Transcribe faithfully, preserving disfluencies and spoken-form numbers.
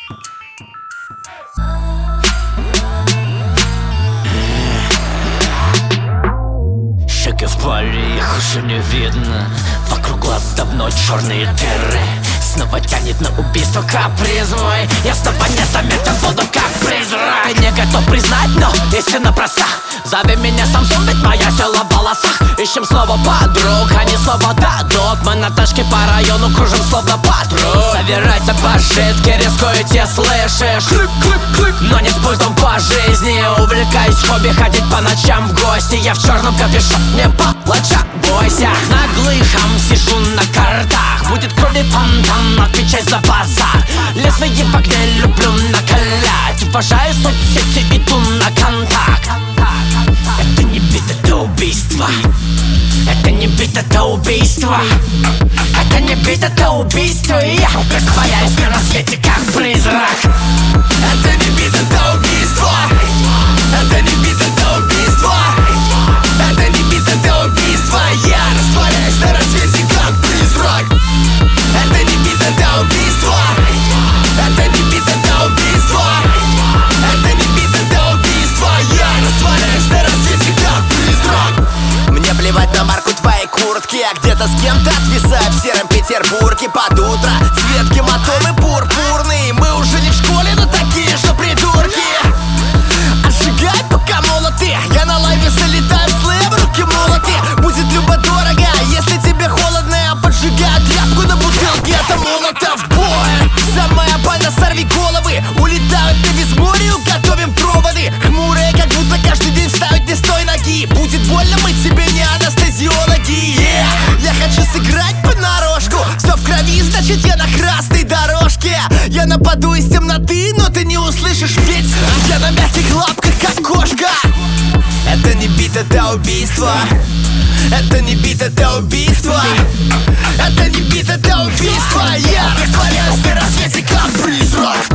Шаги в поле, их уже не видно. Вокруг глаз давно черные дыры. Снова тянет на убийство каприз мой. Я снова незаметен буду как призрак. Ты не готов признать, но истина проста. Зови меня Самсон, ведь моя сила в волосах. Ищем снова подруг, они снова дадут. Мы на тачке по району кружим словно патруль. Собирайся пожитки, рискуете, слышишь? Клик, клик, клик. Но не с пультом по жизни. Увлекаюсь хобби, ходить по ночам в гости. Я в черном капюшоне палача, бойся. Наглыхом сижу на картах. Будет крови фонтан, отвечай за базар. Лезвие в огне люблю накалять. Уважаю соцсети, иду на контакт. Это не бит, это убийство. Это не бит, это убийство. Это не бит, это убийство. И я растворяюсь на рассвете, как призрак. Это не бит, это убийство. Это не бит, это убийство. Это не бит, это убийство. Я растворяюсь на рассвете, как призрак. Это не бит, это убийство. Это не бит, это убийство. Это не бит, это убийство. Я растворяюсь на рассвете, как призрак. Мне плевать на марку твоей куртки. Я где-то с кем-то отвисаю в сером Петербурге под утро. Цвет гематомы пурпурный. Мы уже не в школе, но такие же придурки. Отжигай, пока молоты. Я на лайве залетаю в слэм, руки молоты. Будет любо-дорого, если тебе холодно. Я поджигаю тряпку на бутылке, это молотов бой. Самая больно, сорви головы. Улетают на визморию, готовим проводы. Хмурые, как будто каждый день вставить не с той ноги. Будет больно, мы тебе не анестезиологи. yeah. Я хочу сыграть понарошку. Все в крови, значит я на красной дорожке. Я нападу из темноты, но ты не услышишь петь. Я на мягких лапках, как кошка. Это не бит, это убийство. Это не бит, это убийство. Это не бит, это убийство. Я растворяюсь на рассвете, как призрак.